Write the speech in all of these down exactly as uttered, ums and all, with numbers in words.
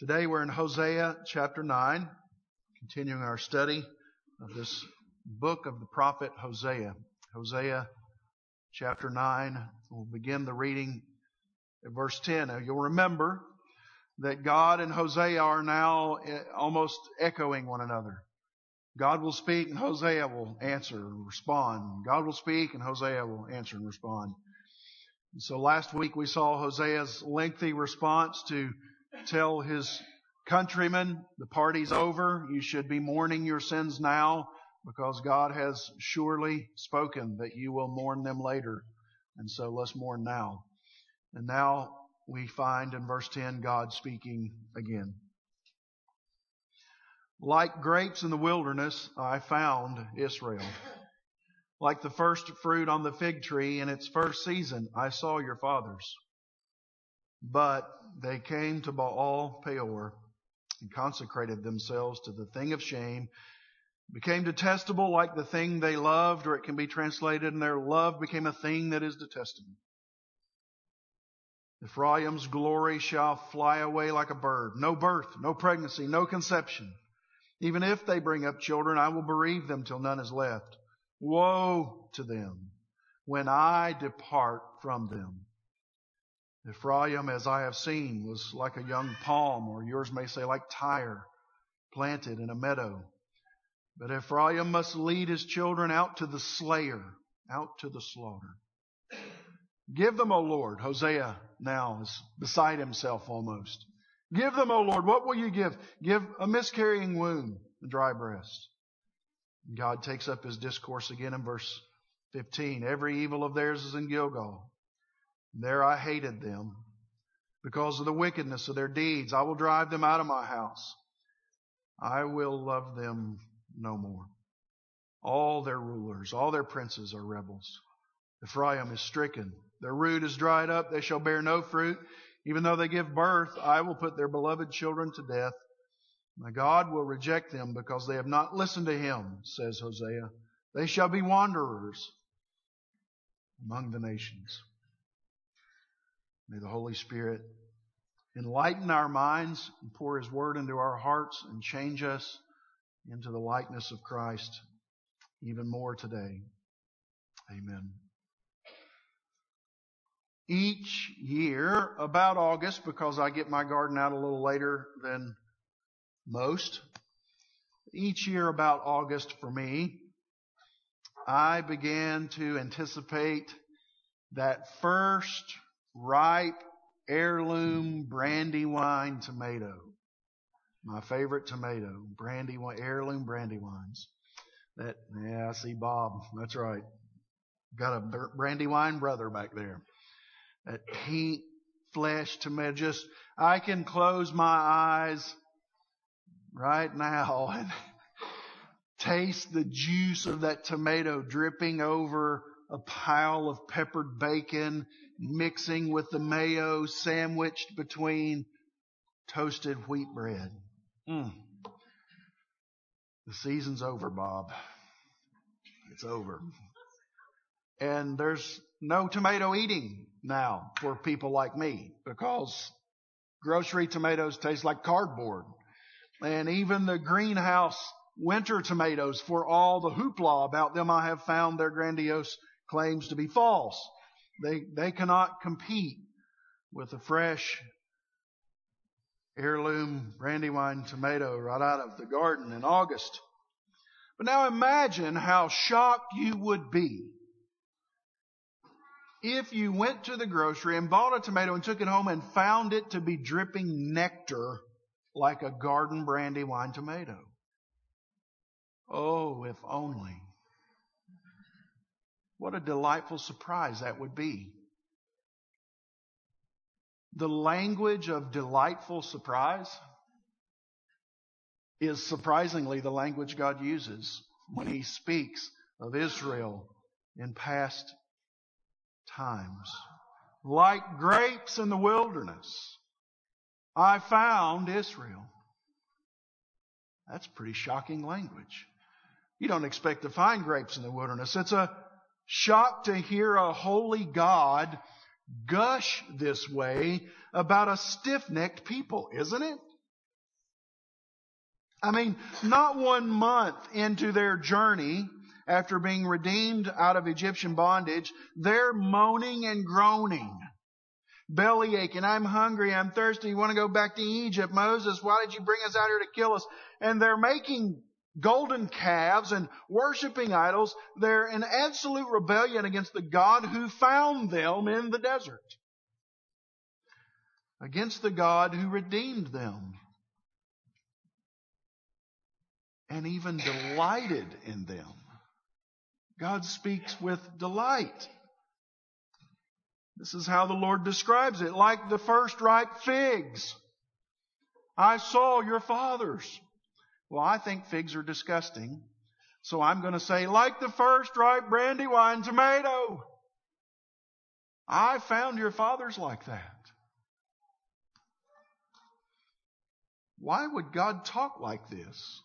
Today we're in Hosea chapter nine, continuing our study of this book of the prophet Hosea. Hosea chapter nine, we'll begin the reading at verse ten. Now you'll remember that God and Hosea are now almost echoing one another. God will speak and Hosea will answer and respond. God will speak and Hosea will answer and respond. And so last week we saw Hosea's lengthy response to tell his countrymen, the party's over. You should be mourning your sins now because God has surely spoken that you will mourn them later. And so let's mourn now. And now we find in verse ten God speaking again. Like grapes in the wilderness, I found Israel. Like the first fruit on the fig tree in its first season, I saw your fathers. But they came to Baal Peor and consecrated themselves to the thing of shame, became detestable like the thing they loved, or it can be translated, and their love became a thing that is detestable. Ephraim's glory shall fly away like a bird. No birth, no pregnancy, no conception. Even if they bring up children, I will bereave them till none is left. Woe to them when I depart from them. Ephraim, as I have seen, was like a young palm, or yours may say like Tyre, planted in a meadow. But Ephraim must lead his children out to the slayer, out to the slaughter. Give them, O Lord. Hosea now is beside himself almost. Give them, O Lord. What will you give? Give a miscarrying womb, a dry breast. God takes up his discourse again in verse fifteen. Every evil of theirs is in Gilgal. There I hated them because of the wickedness of their deeds. I will drive them out of my house. I will love them no more. All their rulers, all their princes are rebels. Ephraim is stricken. Their root is dried up. They shall bear no fruit. Even though they give birth, I will put their beloved children to death. My God will reject them because they have not listened to him, says Hosea. They shall be wanderers among the nations. May the Holy Spirit enlighten our minds and pour his word into our hearts and change us into the likeness of Christ even more today. Amen. Each year, about August, because I get my garden out a little later than most, each year about August for me, I began to anticipate that first ripe heirloom Brandywine tomato. My favorite tomato, Brandywine, heirloom Brandywines. That, yeah, I see Bob. That's right. Got a Brandywine brother back there. That pink flesh tomato. Just, I can close my eyes right now and taste the juice of that tomato dripping over a pile of peppered bacon, mixing with the mayo, sandwiched between toasted wheat bread. Mm. The season's over, Bob. It's over. And there's no tomato eating now for people like me because grocery tomatoes taste like cardboard. And even the greenhouse winter tomatoes, for all the hoopla about them, I have found their grandiose claims to be false. They they cannot compete with a fresh heirloom Brandywine tomato right out of the garden in August. But now imagine how shocked you would be if you went to the grocery and bought a tomato and took it home and found it to be dripping nectar like a garden Brandywine tomato. Oh, if only. What a delightful surprise that would be. The language of delightful surprise is surprisingly the language God uses when he speaks of Israel in past times. Like grapes in the wilderness, I found Israel. That's pretty shocking language. You don't expect to find grapes in the wilderness. It's a shock to hear a holy God gush this way about a stiff-necked people, isn't it? I mean, not one month into their journey, after being redeemed out of Egyptian bondage, they're moaning and groaning. Belly aching, I'm hungry, I'm thirsty, you want to go back to Egypt. Moses, why did you bring us out here to kill us? And they're making golden calves and worshiping idols. They're in absolute rebellion against the God who found them in the desert. Against the God who redeemed them. And even delighted in them. God speaks with delight. This is how the Lord describes it. Like the first ripe figs. I saw your fathers. Well, I think figs are disgusting. So I'm going to say, like the first ripe brandywine tomato. I found your fathers like that. Why would God talk like this?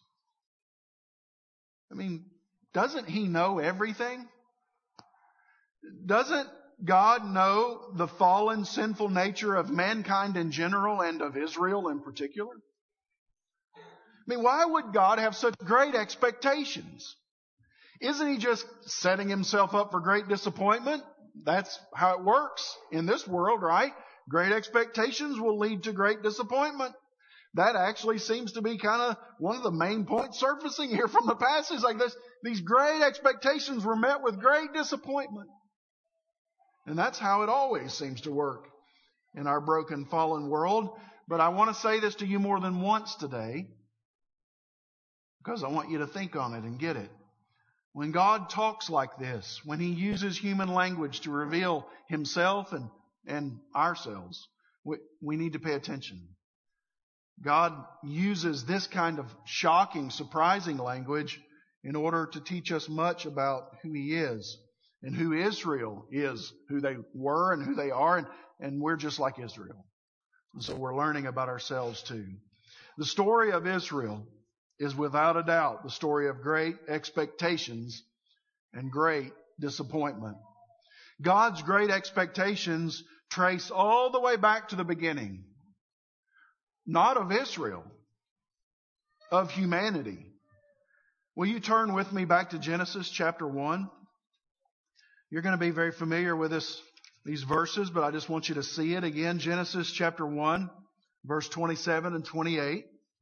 I mean, doesn't He know everything? Doesn't God know the fallen, sinful nature of mankind in general and of Israel in particular? I mean, why would God have such great expectations? Isn't He just setting Himself up for great disappointment? That's how it works in this world, right? Great expectations will lead to great disappointment. That actually seems to be kind of one of the main points surfacing here from the passage like this. These great expectations were met with great disappointment. And that's how it always seems to work in our broken, fallen world. But I want to say this to you more than once today, because I want you to think on it and get it. When God talks like this, when He uses human language to reveal Himself and, and ourselves, we, we need to pay attention. God uses this kind of shocking, surprising language in order to teach us much about who He is and who Israel is, who they were and who they are, and, and we're just like Israel. And so we're learning about ourselves too. The story of Israel is without a doubt the story of great expectations and great disappointment. God's great expectations trace all the way back to the beginning. Not of Israel, of humanity. Will you turn with me back to Genesis chapter one? You're going to be very familiar with this, these verses, but I just want you to see it again. Genesis chapter one, verse twenty-seven and twenty-eight.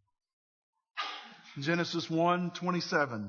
Genesis one, twenty-seven.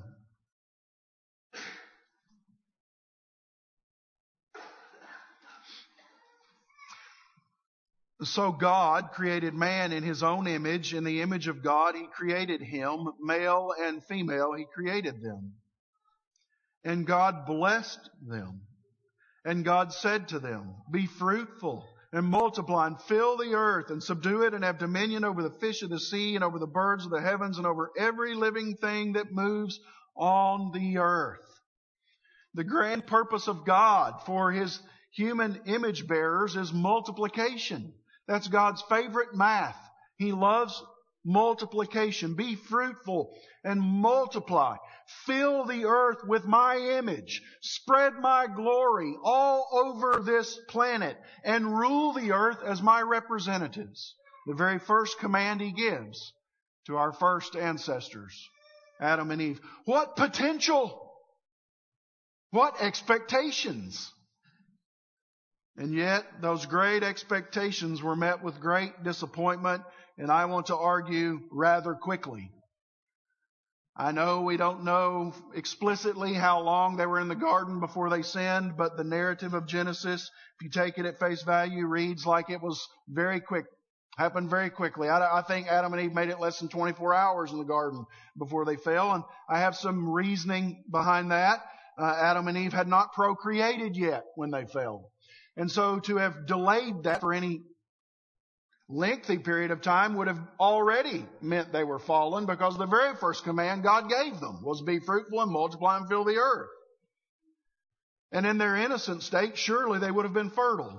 So God created man in His own image. In the image of God He created him. Male and female He created them. And God blessed them. And God said to them, be fruitful and multiply and fill the earth and subdue it and have dominion over the fish of the sea and over the birds of the heavens and over every living thing that moves on the earth. The grand purpose of God for His human image bearers is multiplication. That's God's favorite math. He loves multiplication. Be fruitful and multiply. Fill the earth with my image. Spread my glory all over this planet and rule the earth as my representatives. The very first command He gives to our first ancestors, Adam and Eve. What potential! What expectations! And yet, those great expectations were met with great disappointment, and I want to argue rather quickly. I know we don't know explicitly how long they were in the garden before they sinned, but the narrative of Genesis, if you take it at face value, reads like it was very quick, happened very quickly. I, I think Adam and Eve made it less than twenty-four hours in the garden before they fell, and I have some reasoning behind that. Uh, Adam and Eve had not procreated yet when they fell. And so to have delayed that for any lengthy period of time would have already meant they were fallen, because the very first command God gave them was be fruitful and multiply and fill the earth. And in their innocent state, surely they would have been fertile.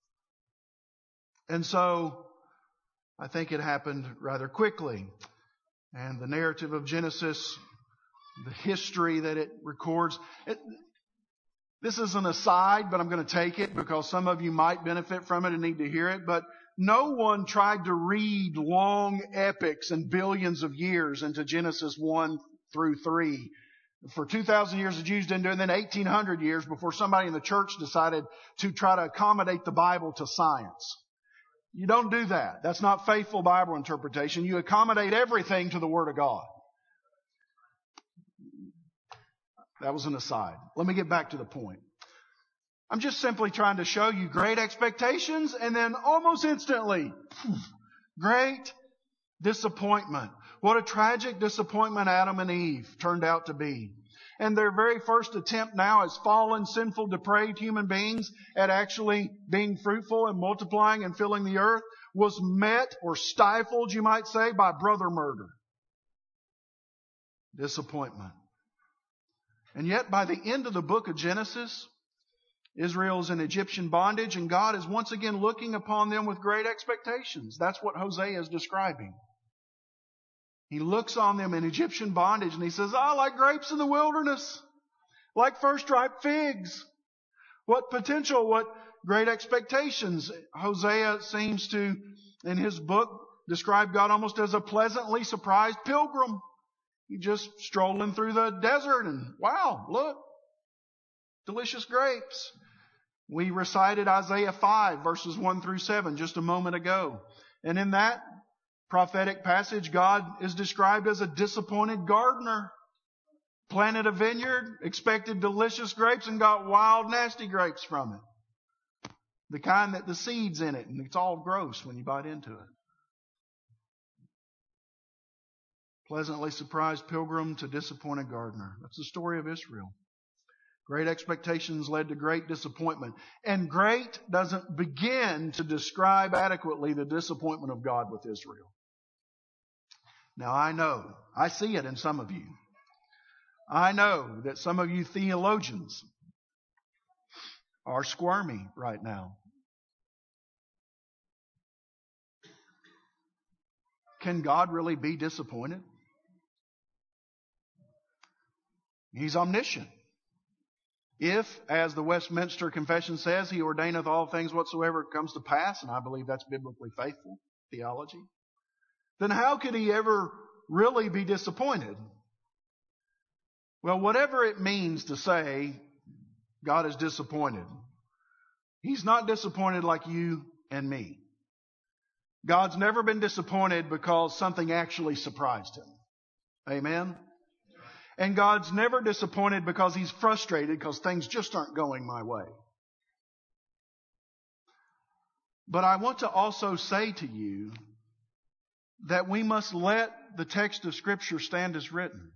And so I think it happened rather quickly. And the narrative of Genesis, the history that it records, it, this is an aside, but I'm going to take it because some of you might benefit from it and need to hear it. But no one tried to read long epics and billions of years into Genesis one through three. For two thousand years the Jews didn't do it, and then eighteen hundred years before somebody in the church decided to try to accommodate the Bible to science. You don't do that. That's not faithful Bible interpretation. You accommodate everything to the Word of God. That was an aside. Let me get back to the point. I'm just simply trying to show you great expectations and then almost instantly, great disappointment. What a tragic disappointment Adam and Eve turned out to be. And their very first attempt now as fallen, sinful, depraved human beings at actually being fruitful and multiplying and filling the earth was met or stifled, you might say, by brother murder. Disappointment. And yet by the end of the book of Genesis, Israel is in Egyptian bondage and God is once again looking upon them with great expectations. That's what Hosea is describing. He looks on them in Egyptian bondage and he says, "Ah, like grapes in the wilderness, like first ripe figs." What potential, what great expectations. Hosea seems to, in his book, describe God almost as a pleasantly surprised pilgrim. He just strolling through the desert and, wow, look, delicious grapes. We recited Isaiah five, verses one through seven just a moment ago. And in that prophetic passage, God is described as a disappointed gardener. Planted a vineyard, expected delicious grapes, and got wild, nasty grapes from it. The kind that the seed's in it, and it's all gross when you bite into it. Pleasantly surprised pilgrim to disappointed gardener. That's the story of Israel. Great expectations led to great disappointment. And great doesn't begin to describe adequately the disappointment of God with Israel. Now I know, I see it in some of you. I know that some of you theologians are squirmy right now. Can God really be disappointed? He's omniscient. If, as the Westminster Confession says, He ordaineth all things whatsoever comes to pass, and I believe that's biblically faithful theology, then how could He ever really be disappointed? Well, whatever it means to say God is disappointed, He's not disappointed like you and me. God's never been disappointed because something actually surprised Him. Amen? And God's never disappointed because He's frustrated because things just aren't going my way. But I want to also say to you that we must let the text of Scripture stand as written.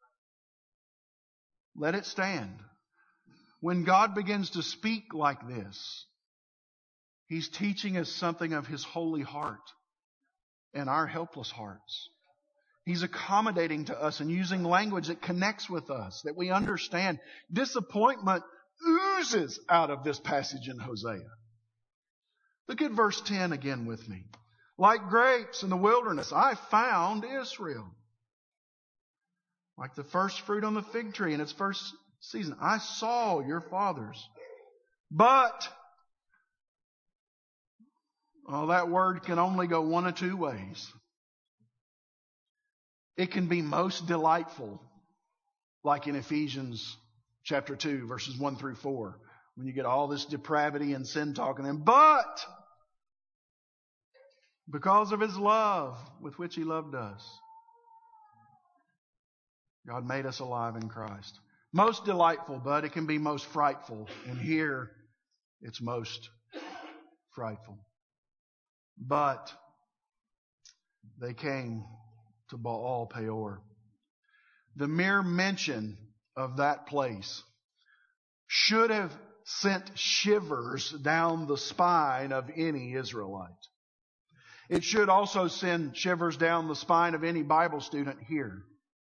Let it stand. When God begins to speak like this, He's teaching us something of His holy heart and our helpless hearts. He's accommodating to us and using language that connects with us, that we understand. Disappointment oozes out of this passage in Hosea. Look at verse ten again with me. Like grapes in the wilderness, I found Israel. Like the first fruit on the fig tree in its first season, I saw your fathers. But, well, that word can only go one of two ways. It can be most delightful, like in Ephesians chapter two, verses one through four, when you get all this depravity and sin talking in. But, because of His love with which He loved us, God made us alive in Christ. Most delightful, but it can be most frightful. And here, it's most frightful. But they came to Baal Peor. The mere mention of that place should have sent shivers down the spine of any Israelite. It should also send shivers down the spine of any Bible student here.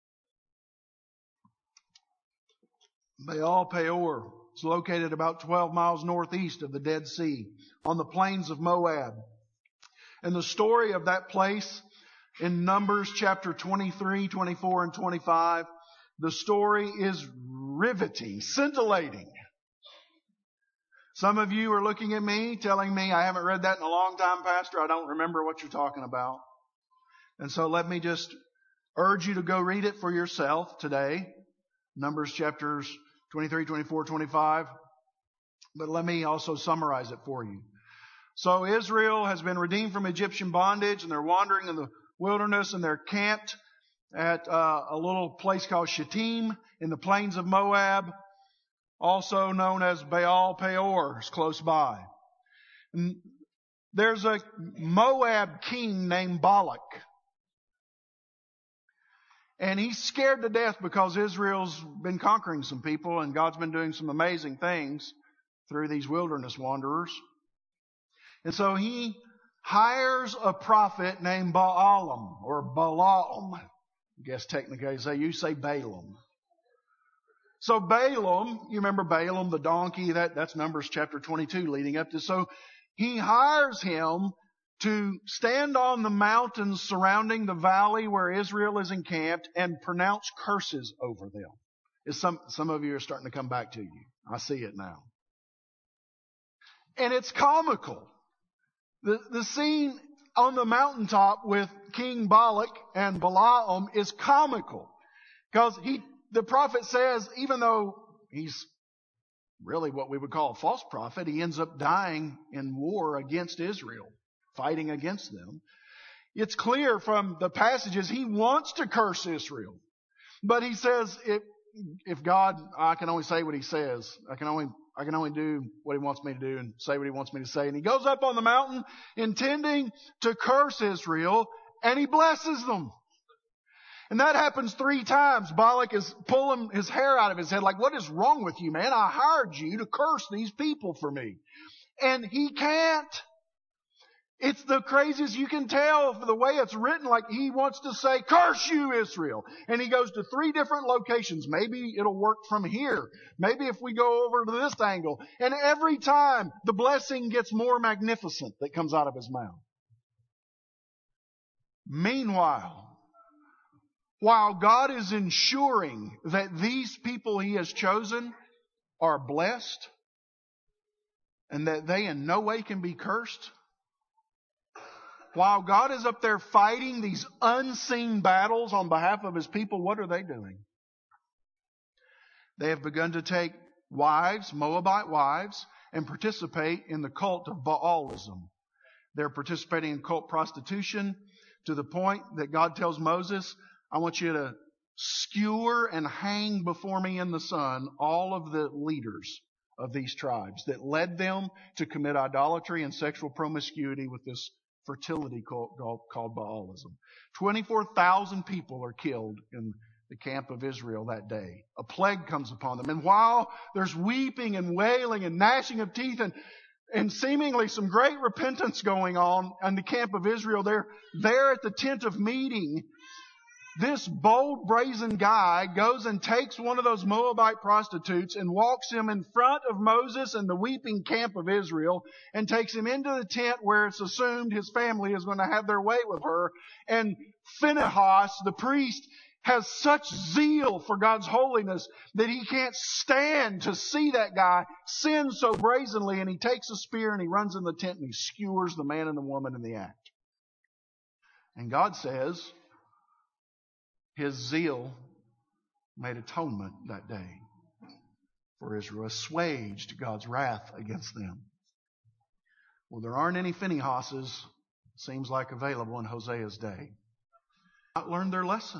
Baal Peor is located about twelve miles northeast of the Dead Sea on the plains of Moab. And the story of that place in Numbers chapter twenty-three, twenty-four, and twenty-five, the story is riveting, scintillating. Some of you are looking at me, telling me, I haven't read that in a long time, Pastor. I don't remember what you're talking about. And so let me just urge you to go read it for yourself today. Numbers chapters twenty-three, twenty-four, twenty-five. But let me also summarize it for you. So Israel has been redeemed from Egyptian bondage, and they're wandering in the wilderness, and they're camped at uh, a little place called Shittim in the plains of Moab, also known as Baal Peor. It's close by. And there's a Moab king named Balak. And he's scared to death because Israel's been conquering some people, and God's been doing some amazing things through these wilderness wanderers. And so he hires a prophet named Balaam, or Balaam. I guess technically they say, you say Balaam. So Balaam, you remember Balaam, the donkey, that, that's Numbers chapter twenty-two leading up to. So he hires him to stand on the mountains surrounding the valley where Israel is encamped and pronounce curses over them. It's some, some of you are starting to come back to you. I see it now. And it's comical. The, the scene on the mountaintop with King Balak and Balaam is comical. Because he, the prophet says, even though he's really what we would call a false prophet, he ends up dying in war against Israel, fighting against them. It's clear from the passages he wants to curse Israel. But he says, if, if God, I can only say what he says. I can only, I can only do what he wants me to do and say what he wants me to say. And he goes up on the mountain intending to curse Israel, and he blesses them. And that happens three times. Balak is pulling his hair out of his head like, what is wrong with you, man? I hired you to curse these people for me. And he can't. It's the craziest you can tell for the way it's written. Like he wants to say, curse you, Israel. And he goes to three different locations. Maybe it'll work from here. Maybe if we go over to this angle. And every time the blessing gets more magnificent that comes out of his mouth. Meanwhile, while God is ensuring that these people he has chosen are blessed and that they in no way can be cursed, while God is up there fighting these unseen battles on behalf of his people, what are they doing? They have begun to take wives, Moabite wives, and participate in the cult of Baalism. They're participating in cult prostitution to the point that God tells Moses, I want you to skewer and hang before me in the sun all of the leaders of these tribes that led them to commit idolatry and sexual promiscuity with this fertility cult called Baalism. twenty-four thousand people are killed in the camp of Israel that day. A plague comes upon them. And while there's weeping and wailing and gnashing of teeth and, and seemingly some great repentance going on in the camp of Israel, they're there at the tent of meeting. This bold, brazen guy goes and takes one of those Moabite prostitutes and walks him in front of Moses and the weeping camp of Israel and takes him into the tent where it's assumed his family is going to have their way with her. And Phinehas, the priest, has such zeal for God's holiness that he can't stand to see that guy sin so brazenly, and he takes a spear and he runs in the tent and he skewers the man and the woman in the act. And God says, his zeal made atonement that day for Israel, assuaged God's wrath against them. Well, there aren't any Phinehas's, seems like, available in Hosea's day. Not learned their lesson.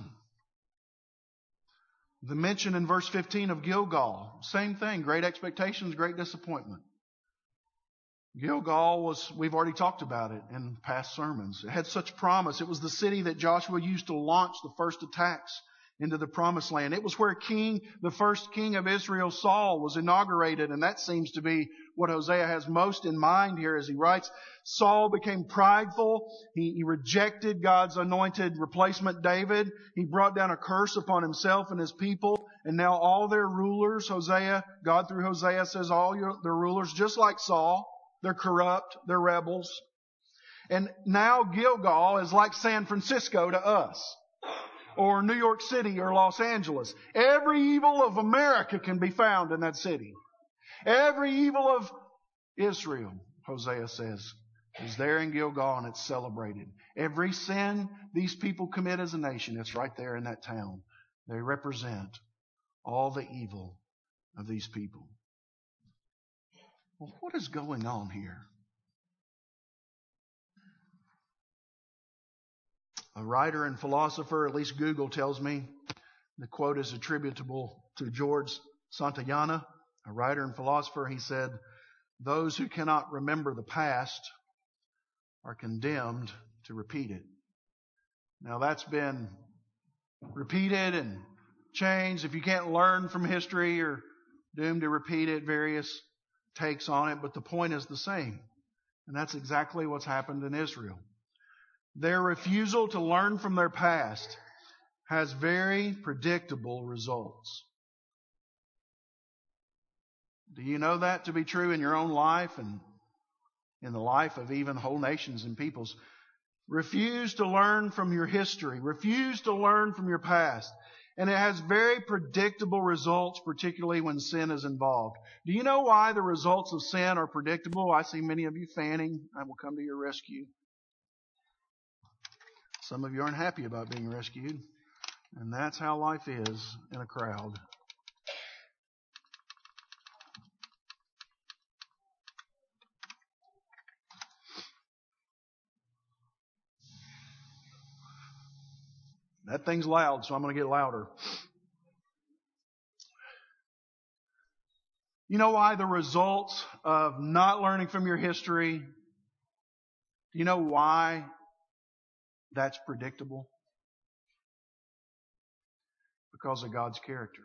The mention in verse fifteen of Gilgal, same thing, great expectations, great disappointment. Gilgal was, we've already talked about it in past sermons. It had such promise. It was the city that Joshua used to launch the first attacks into the promised land. It was where king, the first king of Israel, Saul, was inaugurated. And that seems to be what Hosea has most in mind here as he writes. Saul became prideful. He, he rejected God's anointed replacement, David. He brought down a curse upon himself and his people. And now all their rulers, Hosea, God through Hosea says all your, their rulers, just like Saul, they're corrupt, they're rebels. And now Gilgal is like San Francisco to us, or New York City or Los Angeles. Every evil of America can be found in that city. Every evil of Israel, Hosea says, is there in Gilgal and it's celebrated. Every sin these people commit as a nation, it's right there in that town. They represent all the evil of these people. Well, what is going on here? A writer and philosopher, at least Google tells me, the quote is attributable to George Santayana, a writer and philosopher. He said, "Those who cannot remember the past are condemned to repeat it." Now that's been repeated and changed. If you can't learn from history, you're doomed to repeat it, various takes on it, but the point is the same. And that's exactly what's happened in Israel. Their refusal to learn from their past has very predictable results. Do you know that to be true in your own life and in the life of even whole nations and peoples? Refuse to learn from your history. Refuse to learn from your past. And it has very predictable results, particularly when sin is involved. Do you know why the results of sin are predictable? I see many of you fanning. I will come to your rescue. Some of you aren't happy about being rescued. And that's how life is in a crowd. That thing's loud, so I'm going to get louder. You know why the results of not learning from your history, do you know why that's predictable? Because of God's character.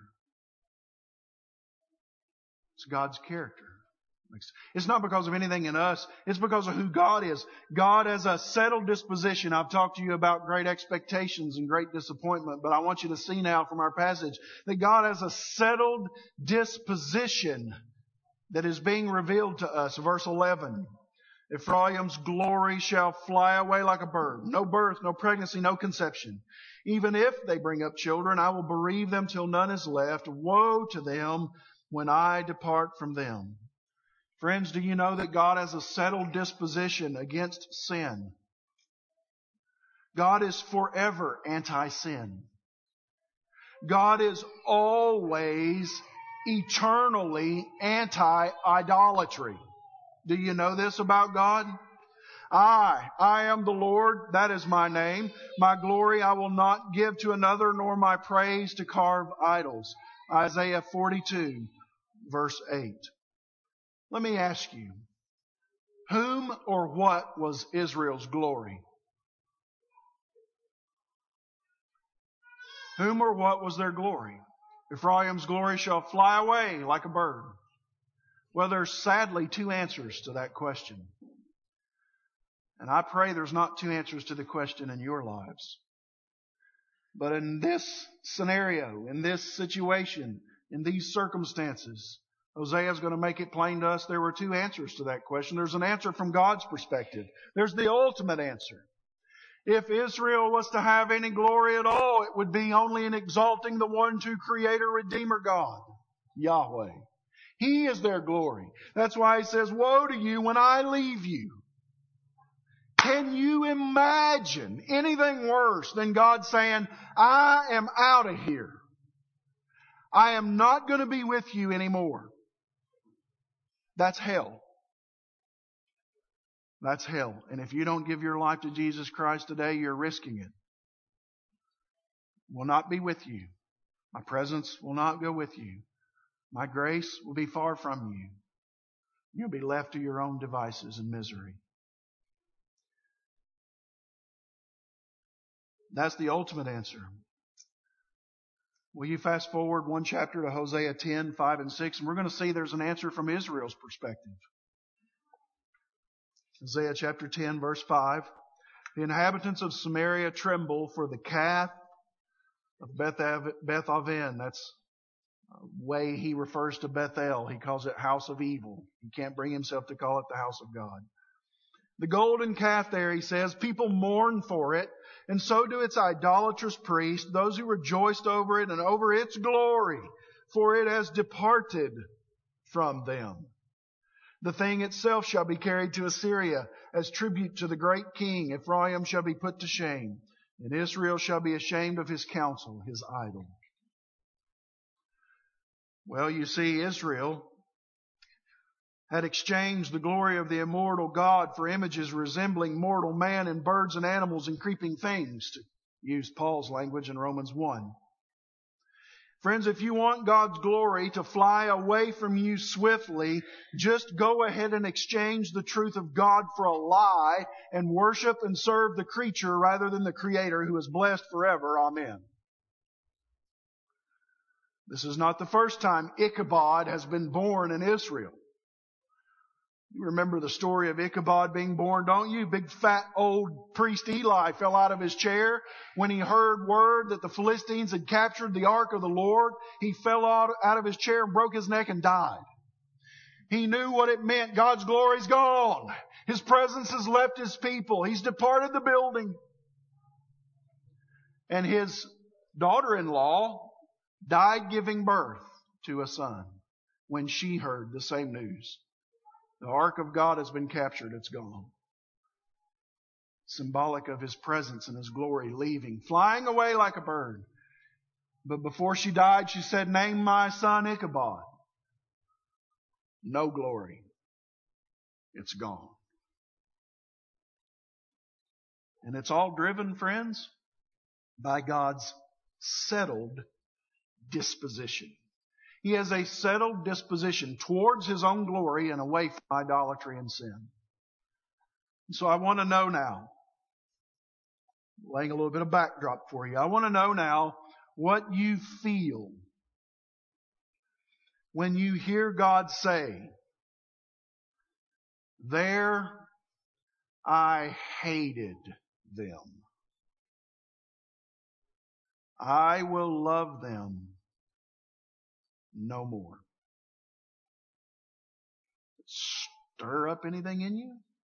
It's God's character. It's not because of anything in us. It's because of who God is. God has a settled disposition. I've talked to you about great expectations and great disappointment, but I want you to see now from our passage that God has a settled disposition that is being revealed to us. Verse eleven. Ephraim's glory shall fly away like a bird. No birth, no pregnancy, no conception. Even if they bring up children, I will bereave them till none is left. Woe to them when I depart from them. Friends, do you know that God has a settled disposition against sin? God is forever anti-sin. God is always, eternally anti-idolatry. Do you know this about God? I, I am the Lord, that is my name. My glory I will not give to another, nor my praise to carve idols. Isaiah forty-two, verse eight. Let me ask you, whom or what was Israel's glory? Whom or what was their glory? Ephraim's glory shall fly away like a bird. Well, there's sadly two answers to that question. And I pray there's not two answers to the question in your lives. But in this scenario, in this situation, in these circumstances, Hosea is going to make it plain to us there were two answers to that question. There's an answer from God's perspective. There's the ultimate answer. If Israel was to have any glory at all, it would be only in exalting the one true Creator, Redeemer God, Yahweh. He is their glory. That's why He says, woe to you when I leave you. Can you imagine anything worse than God saying, I am out of here. I am not going to be with you anymore. That's hell. That's hell. And if you don't give your life to Jesus Christ today, you're risking it. Will not be with you. My presence will not go with you. My grace will be far from you. You'll be left to your own devices and misery. That's the ultimate answer. Will you fast forward one chapter to Hosea ten, five and six, and we're going to see there's an answer from Israel's perspective. Hosea chapter ten, verse five. The inhabitants of Samaria tremble for the calf of Beth Aven. That's the way he refers to Bethel. He calls it house of evil. He can't bring himself to call it the house of God. The golden calf there, he says, people mourn for it, and so do its idolatrous priests, those who rejoiced over it and over its glory, for it has departed from them. The thing itself shall be carried to Assyria as tribute to the great king. Ephraim shall be put to shame, and Israel shall be ashamed of his counsel, his idol. Well, you see, Israel had exchanged the glory of the immortal God for images resembling mortal man and birds and animals and creeping things, to use Paul's language in Romans one. Friends, if you want God's glory to fly away from you swiftly, just go ahead and exchange the truth of God for a lie and worship and serve the creature rather than the Creator who is blessed forever. Amen. This is not the first time Ichabod has been born in Israel. You remember the story of Ichabod being born, don't you? Big fat old priest Eli fell out of his chair when he heard word that the Philistines had captured the ark of the Lord. He fell out, out of his chair and broke his neck and died. He knew what it meant. God's glory's gone. His presence has left His people. He's departed the building. And his daughter-in-law died giving birth to a son when she heard the same news. The ark of God has been captured. It's gone. Symbolic of His presence and His glory leaving, flying away like a bird. But before she died, she said, "Name my son Ichabod." No glory. It's gone. And it's all driven, friends, by God's settled disposition. He has a settled disposition towards His own glory and away from idolatry and sin. And so I want to know now, laying a little bit of backdrop for you, I want to know now what you feel when you hear God say, "There I hated them. I will love them no more." Stir up anything in you?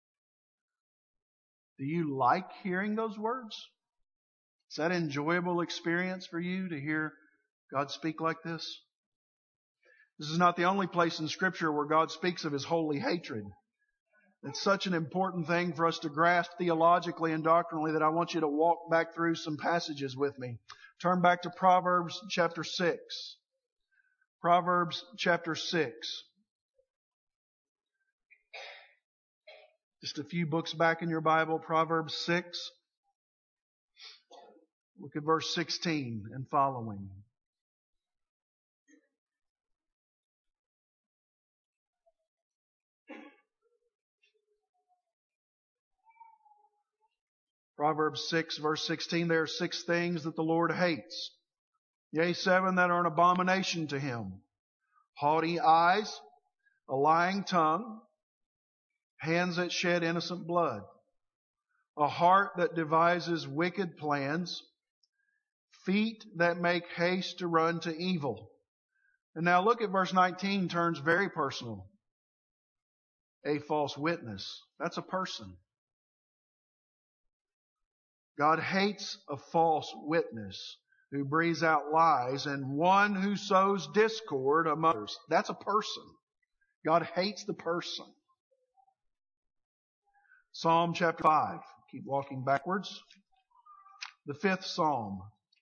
Do you like hearing those words? Is that an enjoyable experience for you to hear God speak like this? This is not the only place in Scripture where God speaks of His holy hatred. It's such an important thing for us to grasp theologically and doctrinally that I want you to walk back through some passages with me. Turn back to Proverbs chapter six. Proverbs chapter six. Just a few books back in your Bible, Proverbs six. Look at verse sixteen and following. Proverbs six, verse sixteen, there are six things that the Lord hates. Yea, seven that are an abomination to Him. Haughty eyes, a lying tongue, hands that shed innocent blood, a heart that devises wicked plans, feet that make haste to run to evil. And now look at verse nineteen, turns very personal. A false witness. That's a person. God hates a false witness who breathes out lies, and one who sows discord among others. That's a person. God hates the person. Psalm chapter five. Keep walking backwards. The fifth Psalm.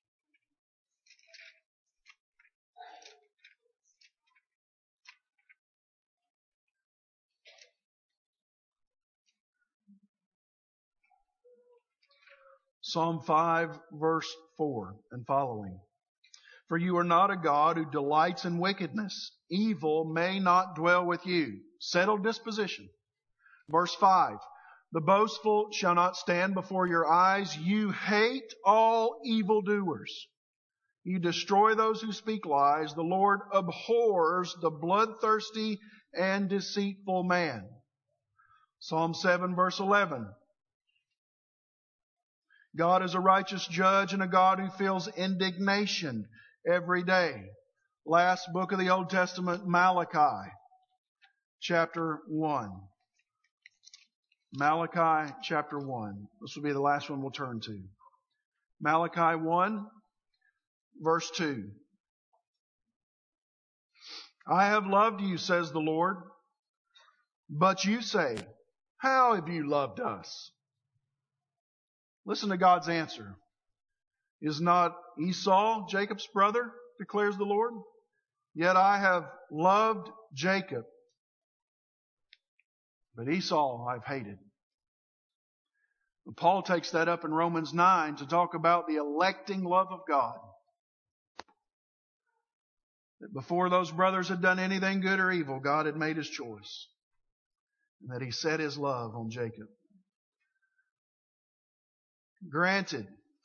Psalm five, verse four and following. For you are not a God who delights in wickedness. Evil may not dwell with you. Settled disposition. Verse five. The boastful shall not stand before your eyes. You hate all evildoers. You destroy those who speak lies. The Lord abhors the bloodthirsty and deceitful man. Psalm seven, verse eleven. God is a righteous judge and a God who feels indignation every day. Last book of the Old Testament, Malachi, chapter one. Malachi, chapter one. This will be the last one we'll turn to. Malachi one, verse two. I have loved you, says the Lord. But you say, how have you loved us? Listen to God's answer. Is not Esau Jacob's brother, declares the Lord? Yet I have loved Jacob, but Esau I've hated. Paul takes that up in Romans nine to talk about the electing love of God. That before those brothers had done anything good or evil, God had made His choice. And that He set His love on Jacob. Granted,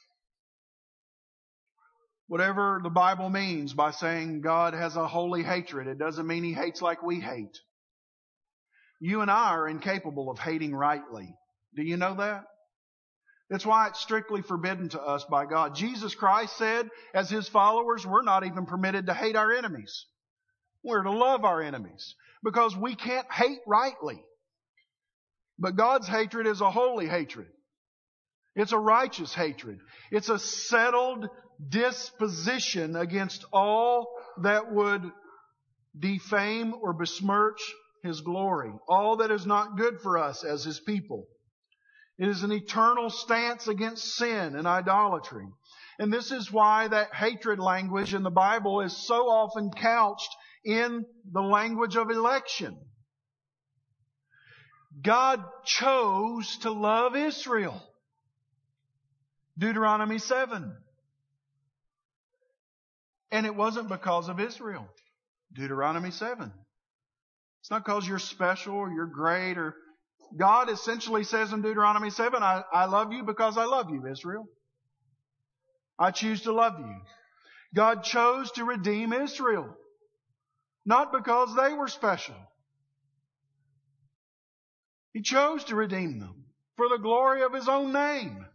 whatever the Bible means by saying God has a holy hatred, it doesn't mean He hates like we hate. You and I are incapable of hating rightly. Do you know that? That's why it's strictly forbidden to us by God. Jesus Christ said, as His followers, we're not even permitted to hate our enemies. We're to love our enemies because we can't hate rightly. But God's hatred is a holy hatred. It's a righteous hatred. It's a settled disposition against all that would defame or besmirch His glory. All that is not good for us as His people. It is an eternal stance against sin and idolatry. And this is why that hatred language in the Bible is so often couched in the language of election. God chose to love Israel. Deuteronomy seven. And it wasn't because of Israel. Deuteronomy seven. It's not because you're special or you're great or... God essentially says in Deuteronomy seven, I, I love you because I love you, Israel. I choose to love you. God chose to redeem Israel. Not because they were special. He chose to redeem them for the glory of His own name.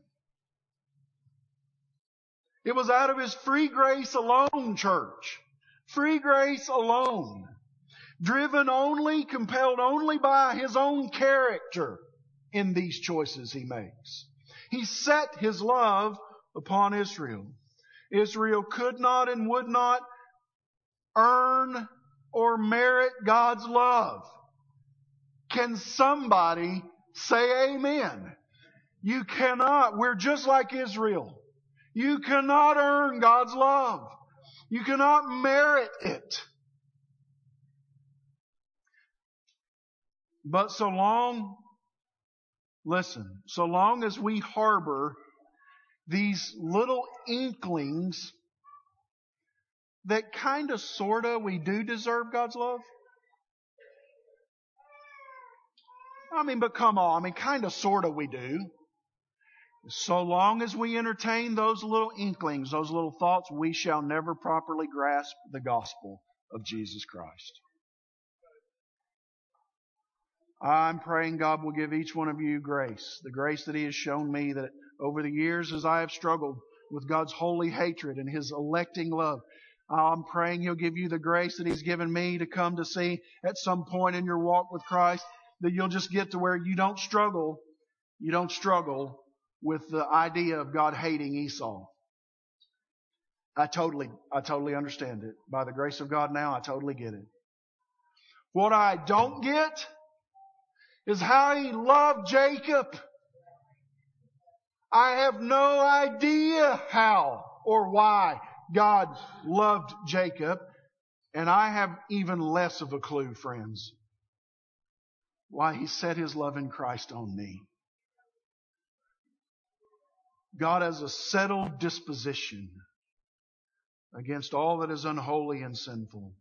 It was out of His free grace alone, church. Free grace alone. Driven only, compelled only by His own character in these choices He makes. He set His love upon Israel. Israel could not and would not earn or merit God's love. Can somebody say amen? You cannot. We're just like Israel. You cannot earn God's love. You cannot merit it. But so long, listen, so long as we harbor these little inklings that kind of, sort of, we do deserve God's love. I mean, but come on, I mean, kind of, sort of we do. So long as we entertain those little inklings, those little thoughts, we shall never properly grasp the gospel of Jesus Christ. I'm praying God will give each one of you grace, the grace that He has shown me that over the years as I have struggled with God's holy hatred and His electing love. I'm praying He'll give you the grace that He's given me to come to see at some point in your walk with Christ, that you'll just get to where you don't struggle, you don't struggle with the idea of God hating Esau. I totally, I totally understand it. By the grace of God now, I totally get it. What I don't get is how He loved Jacob. I have no idea how or why God loved Jacob. And I have even less of a clue, friends, why He set His love in Christ on me. God has a settled disposition against all that is unholy and sinful.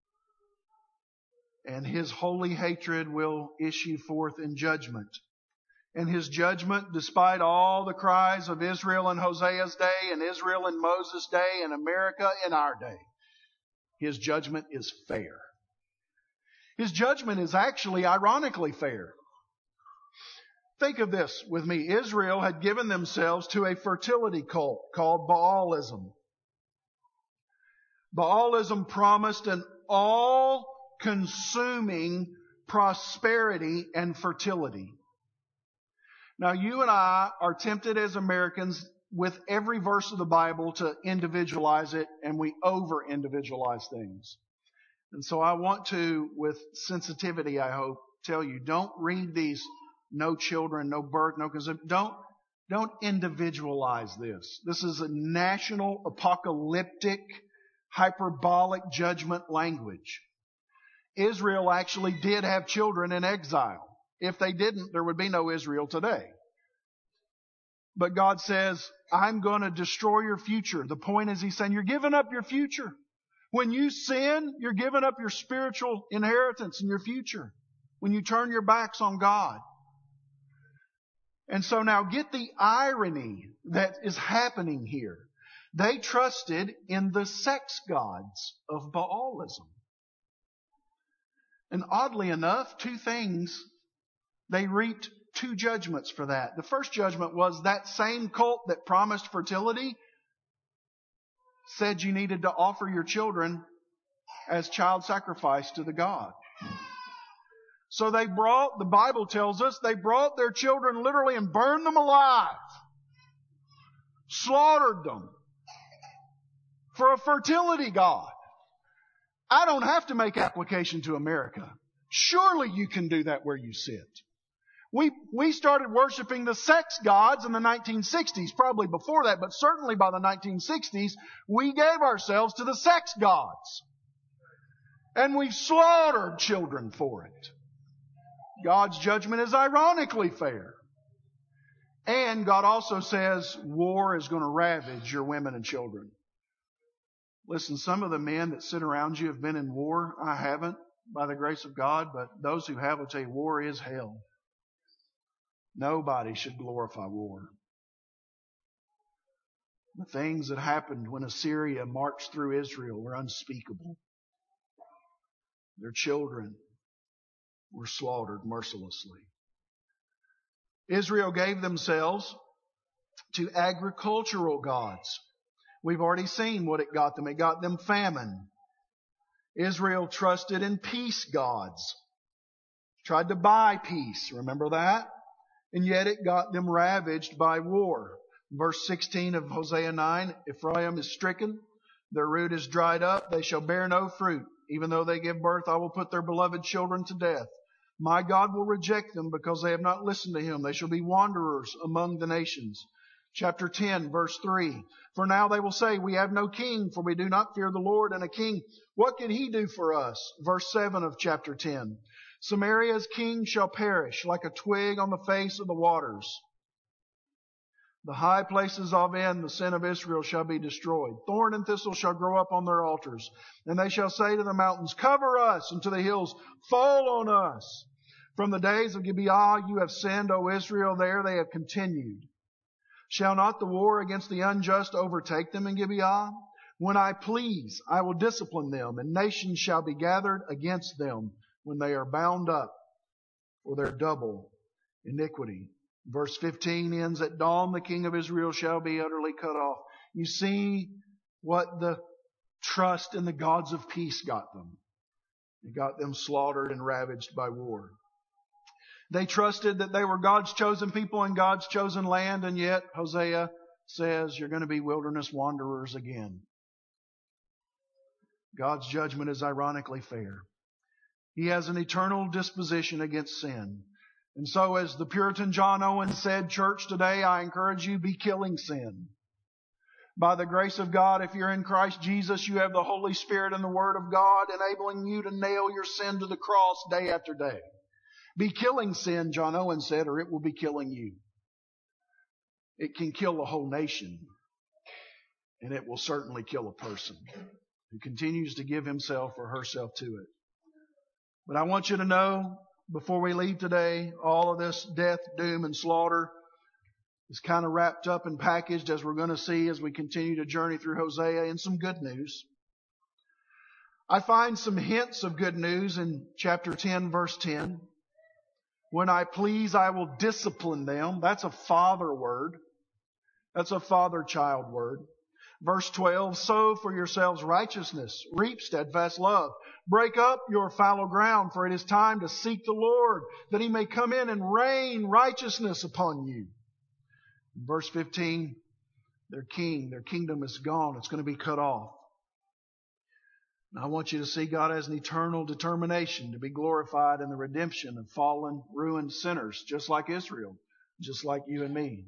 And His holy hatred will issue forth in judgment. And His judgment, despite all the cries of Israel in Hosea's day and Israel in Moses' day and America in our day, His judgment is fair. His judgment is actually ironically fair. Think of this with me. Israel had given themselves to a fertility cult called Baalism. Baalism promised an all-consuming prosperity and fertility. Now, you and I are tempted as Americans with every verse of the Bible to individualize it, and we over-individualize things. And so I want to, with sensitivity, I hope, tell you, don't read these no children, no birth, no conception. Don't, don't individualize this. This is a national, apocalyptic, hyperbolic judgment language. Israel actually did have children in exile. If they didn't, there would be no Israel today. But God says, I'm going to destroy your future. The point is, He's saying, you're giving up your future. When you sin, you're giving up your spiritual inheritance and your future. When you turn your backs on God. And so now get the irony that is happening here. They trusted in the sex gods of Baalism. And oddly enough, two things, they reaped two judgments for that. The first judgment was that same cult that promised fertility said you needed to offer your children as child sacrifice to the god. So they brought, the Bible tells us, they brought their children literally and burned them alive. Slaughtered them for a fertility god. I don't have to make application to America. Surely you can do that where you sit. We, we started worshiping the sex gods in the nineteen sixties, probably before that, but certainly by the nineteen sixties, we gave ourselves to the sex gods. And we slaughtered children for it. God's judgment is ironically fair. And God also says war is going to ravage your women and children. Listen, some of the men that sit around you have been in war. I haven't, by the grace of God, but those who have will tell you war is hell. Nobody should glorify war. The things that happened when Assyria marched through Israel were unspeakable. Their children were slaughtered mercilessly. Israel gave themselves to agricultural gods. We've already seen what it got them. It got them famine. Israel trusted in peace gods. Tried to buy peace. Remember that? And yet it got them ravaged by war. Verse sixteen of Hosea nine, Ephraim is stricken, their root is dried up, they shall bear no fruit. Even though they give birth, I will put their beloved children to death. My God will reject them because they have not listened to Him. They shall be wanderers among the nations. Chapter ten, verse three. For now they will say, we have no king, for we do not fear the Lord, and a king, what can He do for us? Verse seven of chapter ten. Samaria's king shall perish like a twig on the face of the waters. The high places of En, the sin of Israel, shall be destroyed. Thorn and thistle shall grow up on their altars. And they shall say to the mountains, cover us, and to the hills, fall on us. From the days of Gibeah you have sinned, O Israel, there they have continued. Shall not the war against the unjust overtake them in Gibeah? When I please, I will discipline them, and nations shall be gathered against them when they are bound up for their double iniquity. Verse fifteen ends, at dawn the king of Israel shall be utterly cut off. You see what the trust in the gods of peace got them. It got them slaughtered and ravaged by war. They trusted that they were God's chosen people in God's chosen land, and yet Hosea says you're going to be wilderness wanderers again. God's judgment is ironically fair. He has an eternal disposition against sin. And so as the Puritan John Owen said, church, today I encourage you, be killing sin. By the grace of God, if you're in Christ Jesus, you have the Holy Spirit and the Word of God enabling you to nail your sin to the cross day after day. Be killing sin, John Owen said, or it will be killing you. It can kill a whole nation, and it will certainly kill a person who continues to give himself or herself to it. But I want you to know, before we leave today, all of this death, doom, and slaughter is kind of wrapped up and packaged, as we're going to see as we continue to journey through Hosea, in some good news. I find some hints of good news in chapter ten, verse ten. When I please, I will discipline them. That's a father word. That's a father-child word. Verse twelve, sow for yourselves righteousness, reap steadfast love. Break up your fallow ground, for it is time to seek the Lord, that He may come in and rain righteousness upon you. Verse fifteen, their king, their kingdom is gone. It's going to be cut off. And I want you to see God as an eternal determination to be glorified in the redemption of fallen, ruined sinners, just like Israel, just like you and me.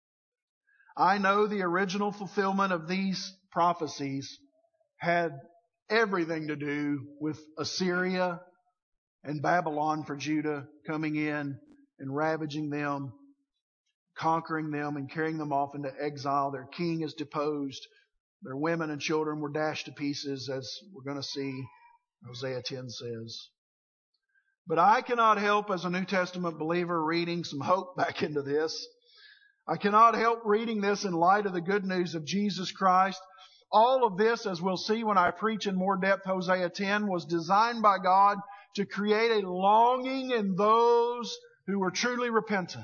I know the original fulfillment of these prophecies had everything to do with Assyria and Babylon for Judah coming in and ravaging them, conquering them and carrying them off into exile. Their king is deposed. Their women and children were dashed to pieces, as we're going to see Hosea ten says. But I cannot help, as a New Testament believer, reading some hope back into this. I cannot help reading this in light of the good news of Jesus Christ. All of this, as we'll see when I preach in more depth Hosea ten, was designed by God to create a longing in those who were truly repentant.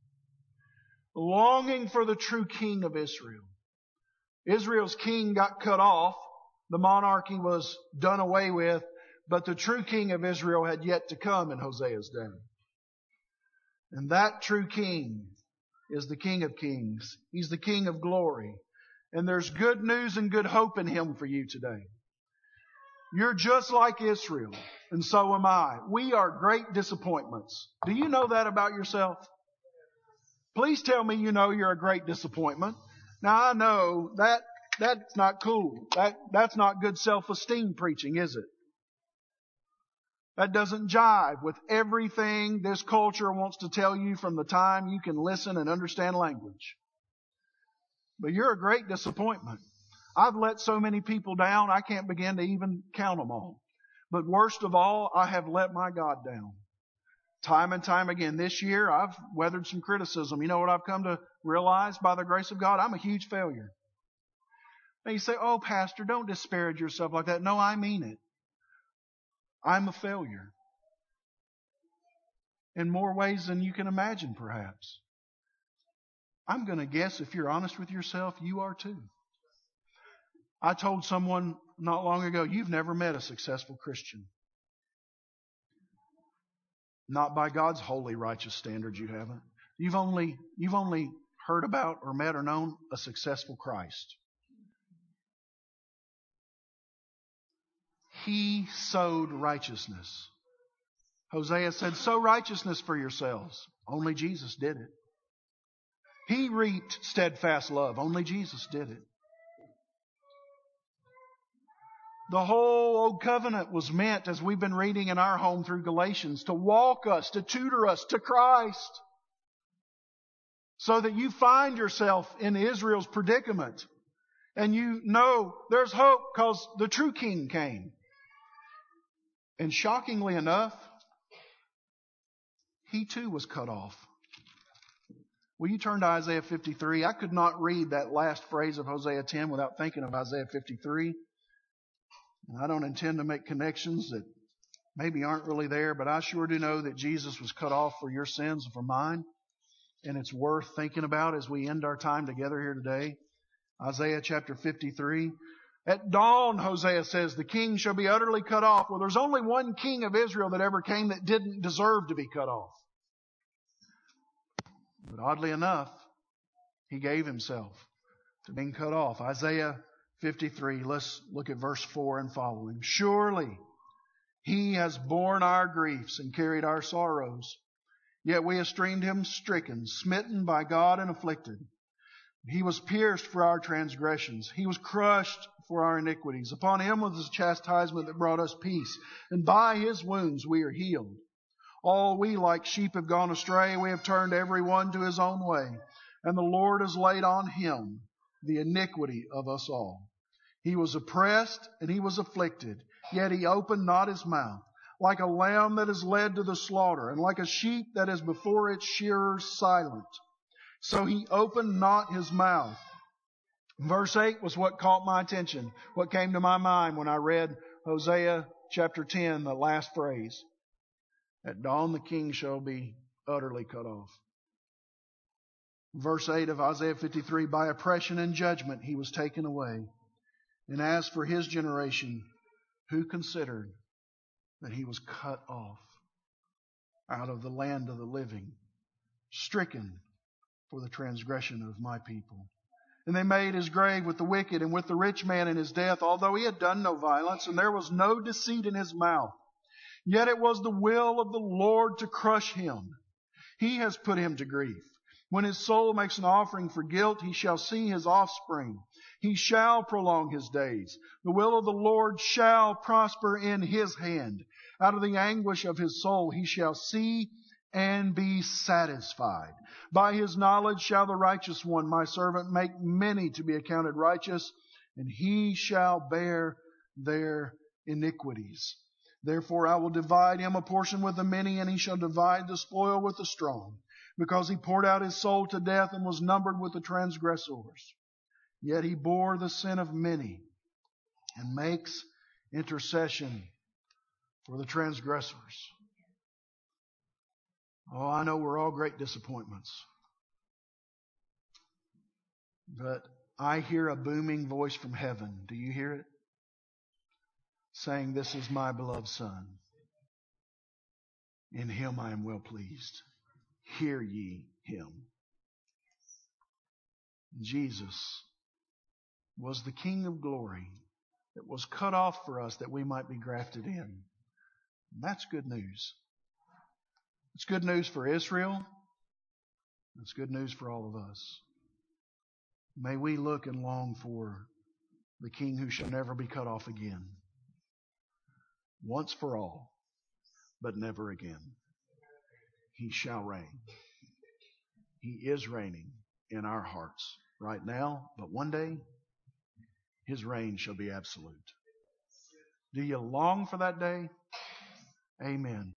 Longing for the true king of Israel. Israel's king got cut off. The monarchy was done away with. But the true king of Israel had yet to come in Hosea's day. And that true king is the King of Kings. He's the King of glory. And there's good news and good hope in Him for you today. You're just like Israel, and so am I. We are great disappointments. Do you know that about yourself? Please tell me you know you're a great disappointment. Now I know that that's not cool. That that's not good self-esteem preaching, is it? That doesn't jive with everything this culture wants to tell you from the time you can listen and understand language. But you're a great disappointment. I've let so many people down, I can't begin to even count them all. But worst of all, I have let my God down. Time and time again. This year, I've weathered some criticism. You know what I've come to realize by the grace of God? I'm a huge failure. And you say, oh, Pastor, don't disparage yourself like that. No, I mean it. I'm a failure. In more ways than you can imagine, perhaps. I'm going to guess if you're honest with yourself, you are too. I told someone not long ago, you've never met a successful Christian. Not by God's holy, righteous standards, you haven't. You've only, you've only heard about or met or known a successful Christ. He sowed righteousness. Hosea said, sow righteousness for yourselves. Only Jesus did it. He reaped steadfast love. Only Jesus did it. The whole Old Covenant was meant, as we've been reading in our home through Galatians, to walk us, to tutor us to Christ. So that you find yourself in Israel's predicament. And you know there's hope because the true king came. And shockingly enough, he too was cut off. Will you turn to Isaiah fifty-three? I could not read that last phrase of Hosea ten without thinking of Isaiah fifty-three. And I don't intend to make connections that maybe aren't really there, but I sure do know that Jesus was cut off for your sins and for mine. And it's worth thinking about as we end our time together here today. Isaiah chapter fifty-three. At dawn, Hosea says, the king shall be utterly cut off. Well, there's only one king of Israel that ever came that didn't deserve to be cut off. But oddly enough, he gave himself to being cut off. Isaiah fifty-three, let's look at verse four and following. Surely he has borne our griefs and carried our sorrows. Yet we esteemed him stricken, smitten by God and afflicted. He was pierced for our transgressions. He was crushed for our iniquities. Upon him was the chastisement that brought us peace. And by his wounds we are healed. All we like sheep have gone astray. We have turned every one to his own way. And the Lord has laid on him the iniquity of us all. He was oppressed and he was afflicted. Yet he opened not his mouth. Like a lamb that is led to the slaughter, and like a sheep that is before its shearers silent. So he opened not his mouth. Verse eight was what caught my attention, what came to my mind when I read Hosea chapter ten, the last phrase. At dawn the king shall be utterly cut off. Verse eight of Isaiah fifty-three, by oppression and judgment he was taken away. And as for his generation, who considered that he was cut off out of the land of the living, stricken for the transgression of my people. And they made his grave with the wicked and with the rich man in his death, although he had done no violence, and there was no deceit in his mouth. Yet it was the will of the Lord to crush him. He has put him to grief. When his soul makes an offering for guilt, he shall see his offspring. He shall prolong his days. The will of the Lord shall prosper in his hand. Out of the anguish of his soul he shall see and be satisfied. By his knowledge shall the righteous one, my servant, make many to be accounted righteous, and he shall bear their iniquities. Therefore I will divide him a portion with the many, and he shall divide the spoil with the strong, because he poured out his soul to death and was numbered with the transgressors. Yet he bore the sin of many and makes intercession for the transgressors. Oh, I know we're all great disappointments. But I hear a booming voice from heaven. Do you hear it? Saying, this is my beloved Son. In him I am well pleased. Hear ye him. Jesus was the King of glory that was cut off for us that we might be grafted in. And that's good news. It's good news for Israel. It's good news for all of us. May we look and long for the King who shall never be cut off again. Once for all, but never again. He shall reign. He is reigning in our hearts right now, but one day his reign shall be absolute. Do you long for that day? Amen.